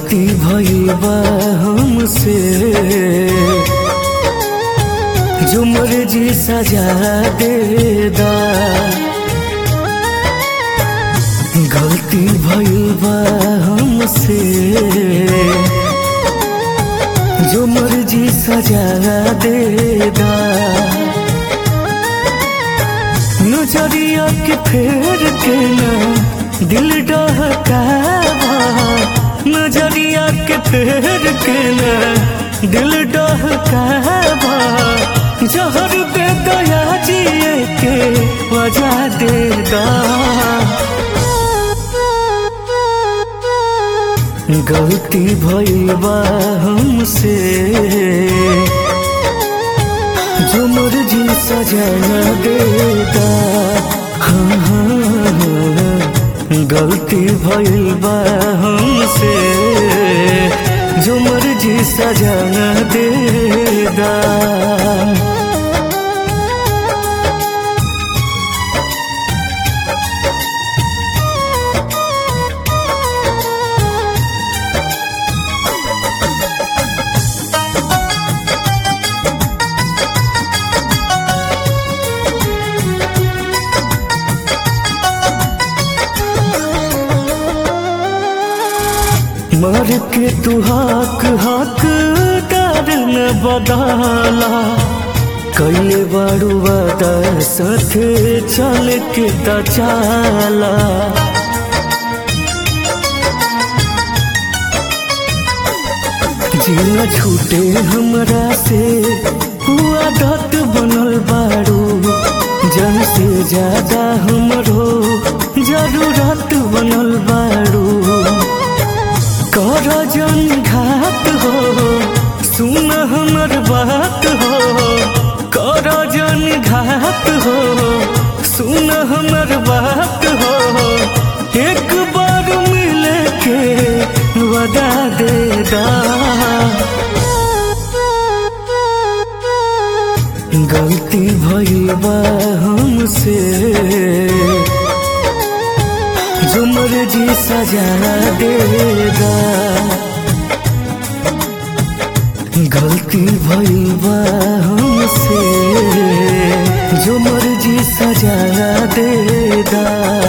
गलती भइल बा हमसे, जो मर्जी सजा देदा। गलती भइल बा हमसे, जो मर्जी सजा देदा। नजरिया के फेर के ना दिल डहकावा, नजरिया के फेर के ना दिल डहकावा। जहर दे दया जिए के वजह देदा। गलती भइल बा हमसे, जो मर्जी सजा देदा। हाँ हाँ, गलती भइल बा हमसे, जो मर्जी सजा देदा। मर के तू हक हकदार न बदाला। कैले बारू वादा साथे चल के ता चाला। जीना छूटे हमरा से आदत बनल बारू। जन से ज्यादा हमरो जरूरत बनल बारू। कर जन घात हो, सुन हमर बात हो। कर जन घात हो, सुन हमर बात हो। एक बार मिले के वदा देदा। गलती भइल बा हमसे, जो मर्जी सजा देदा। गलती भइल बा हमसे, जो मर्जी सजा देदा।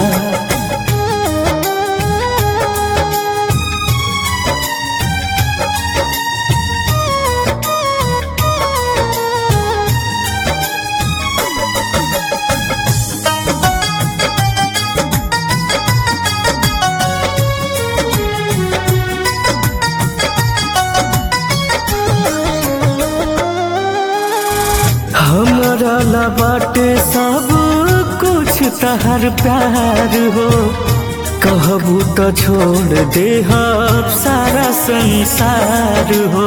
हमारा ला बाटे सब कुछ तहर प्यार हो। कहबू तो छोड़ दे सारा संसार हो।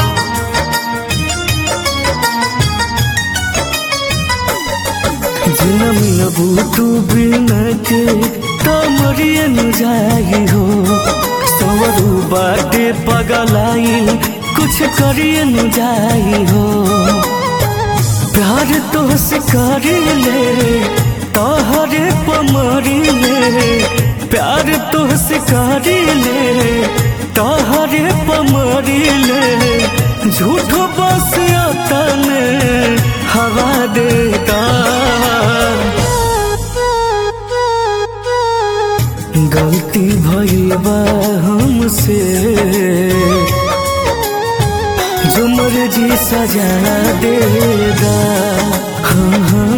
जिन मिलबू तू बिना के तो मरिए न जाई हो। सवरू बाटे पगलाई कुछ करिए न जाई हो। प्यार तो से करीले तोहरे पमरीले। प्यार तो से करीले तोहरे पमरीले। झूठो बस तने हवा देता। गलती भइल बा हमसे, जो मर्जी सजा देदा। हाँ हाँ,